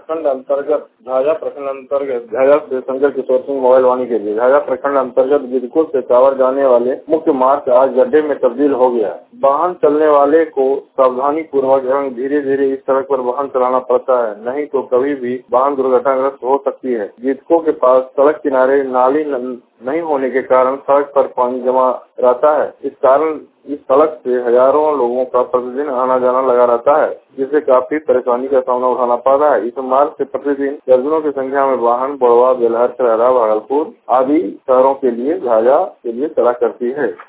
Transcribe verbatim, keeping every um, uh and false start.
प्रखंड अंतर्गत झाझा प्रखंड अंतर्गत झाझा से शंकर किशोर सिंह मोबाइल वाणी के लिए झाझा प्रखंड अंतर्गत गिरकुल से कांवड़ जाने वाले मुख्य मार्ग आज गड्ढे में तब्दील हो गया। वाहन चलने वाले को सावधानी पूर्वक एवं धीरे धीरे इस सड़क पर वाहन चलाना पड़ता है, नहीं तो कभी भी वाहन दुर्घटनाग्रस्त हो सकती है। गिरकुल के पास सड़क किनारे नाली नहीं होने के कारण सड़क पर पानी जमा रहता है। इस कारण इस सड़क से हजारों लोगों का प्रतिदिन आना जाना लगा रहता है, जिससे काफी परेशानी का सामना उठाना पड़ रहा है। इस मार्ग से प्रतिदिन दर्जनों की संख्या में वाहन बड़वा, बेलहर, खैरा, भागलपुर आदि शहरों के लिए झाझा के लिए चला करती है।